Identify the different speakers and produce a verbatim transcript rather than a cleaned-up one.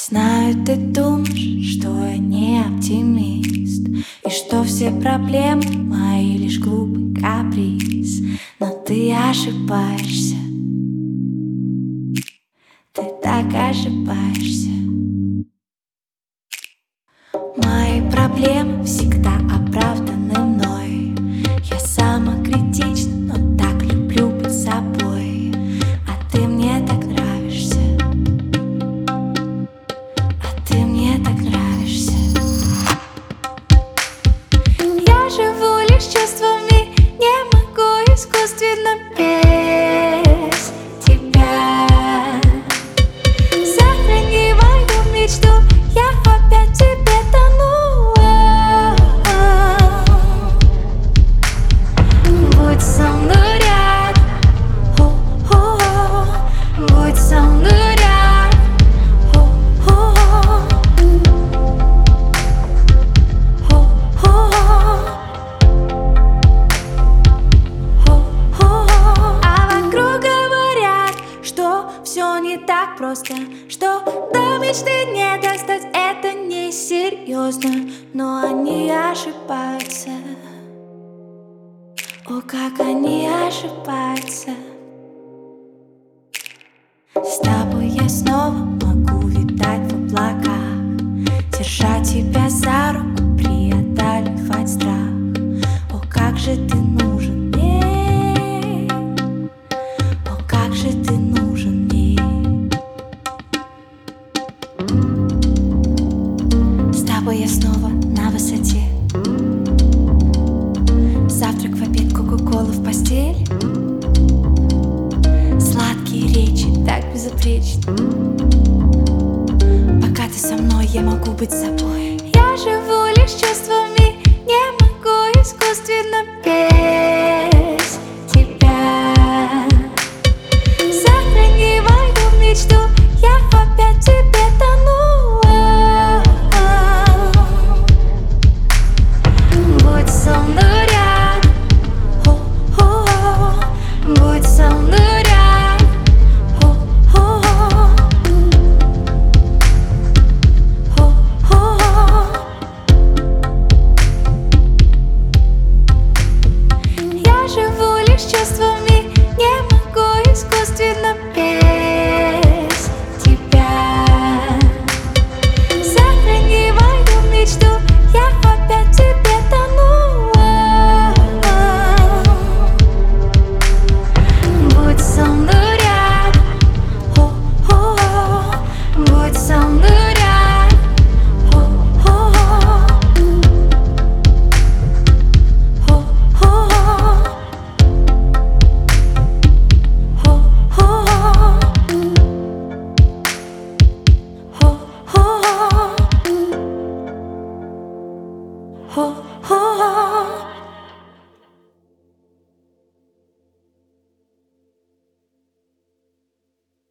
Speaker 1: знаю, ты думаешь, что я не оптимист, и что все проблемы мои лишь глупый каприз. Но ты ошибаешься, ты так ошибаешься. Мои проблемы всегда оправданы мной. Я самокритична, но так люблю быть собой. А ты мне так нравишься, а ты мне так нравишься. Я живу лишь чувствами, не могу искусственно без тебя. Сохрани мою мечту, я опять в тебе тону. Будь со мной рядом, будь со мной рядом. А вокруг говорят, что все не так просто, что до мечты не достать, это несерьезно. Но они ошибаются, о, как они ошибаются. С тобой я снова могу витать в облаках, держать тебя за руку, преодолевать страх. О, как же ты нужен мне, о, как же ты нужен мне. С тобой я снова на высоте. Завтрак, в обед, кока-кола в постель. Сладкие речи, так безупречно. Пока ты со мной, я могу быть собой. Я живу лишь чувствами, не могу искусственно без тебя. Сохрани мою мечту, я опять в тебе тону. Будь со мной рядом, будь со мной рядом. Я живу лишь чувствами, не могу искусственно без тебя. Сохрани мою мечту, я опять в тебе тону. Будь со мной рядом, будь со мной рядом. Oh, oh, oh.